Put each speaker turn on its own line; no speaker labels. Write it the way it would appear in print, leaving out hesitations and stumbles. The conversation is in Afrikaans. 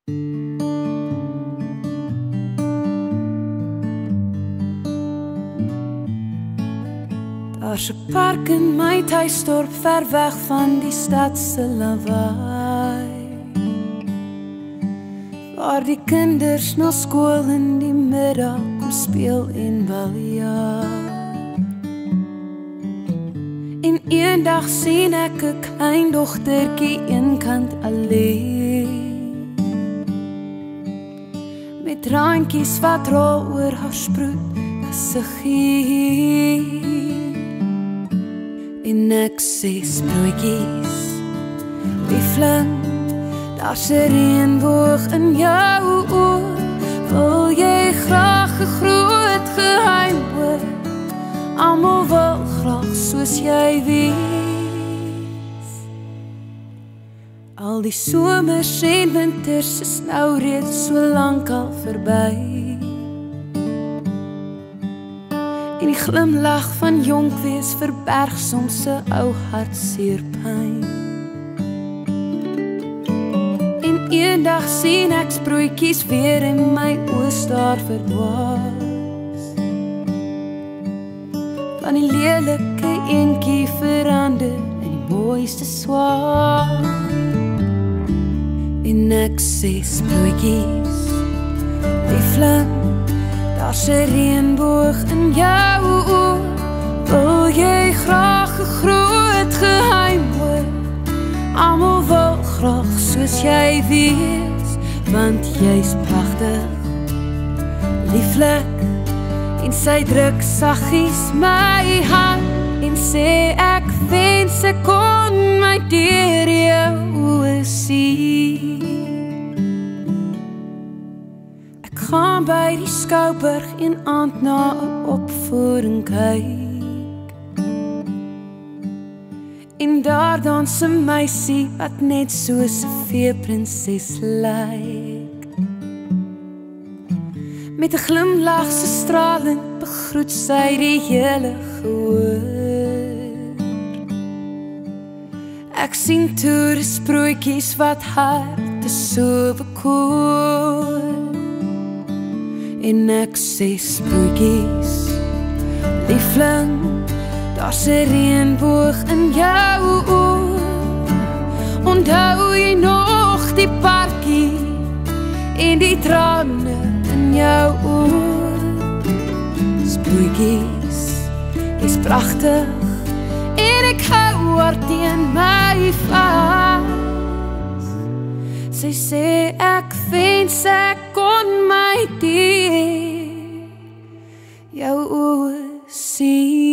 Daar's 'n park in my tuisdorp ver weg van die stad se lawaai, waar die kinders na skool in die middag kom speel en baljaar. En eendag sien ek 'n klein dogtertjie eenkant alleen, met traantjies wat rol oor haar sproet gesiggie. En ek sê sproetjies, liefling, daar's 'n reënboog in jou oë. Wil jy graag 'n groot geheim hoor? Almal wil graag soos jy wees. Al die somers en winters is nou reeds so lank al verby, en die glimlag van jonk wees verberg soms 'n ou hartseer pyn. En eendag sien ek sproetjies weer in my oë staar verdwaas, van die lelike eentjie verander in die mooiste swaan. En ek sê sproetjies, liefling, daar's 'n reënboog in jou oë. Wil jy graag 'n groot geheim hoor? Almal wil graag soos jy wees, want jy's pragtig, lieflik. En sy druk saggies my hand en sê ek wens ek kon my deur jou oë sien. Ek gaan by die Skouberg een aand na 'n opvoering kyk, en daar dans 'n meisie wat net soos 'n feeprinses lyk. Met 'n glimlag so stralend begroet sy die hele gehoor. Ek sien toe die sproetjies wat harte so bekoor. En ek sê sproetjies, liefling, daar's 'n reënboog in jou oë. Onthou jy nog die parkie en die trane in jou oë? Sproetjies, jy's pragtig en ek hou haar teen my vas. Sy sê ek wens ek kon my deur jou oë sien.